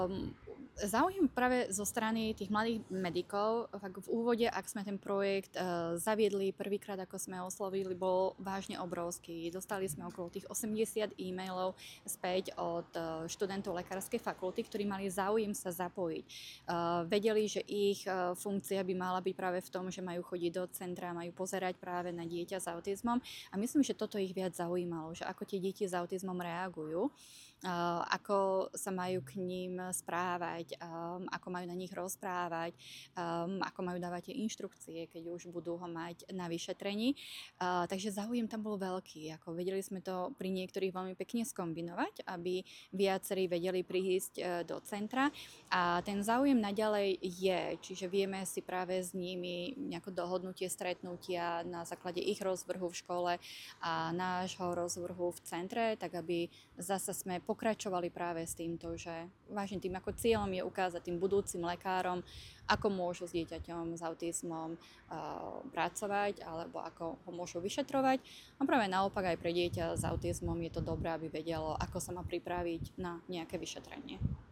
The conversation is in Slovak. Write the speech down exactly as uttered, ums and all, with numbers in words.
Záujem práve zo strany tých mladých medikov, tak v úvode, ak sme ten projekt uh, zaviedli prvýkrát, ako sme oslovili, bol vážne obrovský. Dostali sme okolo tých osemdesiat e-mailov späť od uh, študentov lekárskej fakulty, ktorí mali záujem sa zapojiť. Uh, vedeli, že ich uh, funkcia by mala byť práve v tom, že majú chodiť do centra, majú pozerať práve na dieťa s autizmom a myslím, že toto ich viac zaujímalo, že ako tie deti s autizmom reagujú. Uh, ako sa majú k ním správať, um, ako majú na nich rozprávať, um, ako majú dávať tie inštrukcie, keď už budú ho mať na vyšetrení. Uh, takže záujem tam bol veľký. Ako vedeli sme to pri niektorých veľmi pekne skombinovať, aby viacerí vedeli prísť uh, do centra. A ten záujem naďalej je, čiže vieme si práve s nimi nejako dohodnutie stretnutia na základe ich rozvrhu v škole a nášho rozvrhu v centre, tak aby zasa sme pokračovali práve s týmto, že vážne tým ako cieľom je ukázať tým budúcim lekárom, ako môžu s dieťaťom s autizmom uh, pracovať alebo ako ho môžu vyšetrovať. A práve naopak aj pre dieťa s autizmom je to dobré, aby vedelo, ako sa má pripraviť na nejaké vyšetrenie.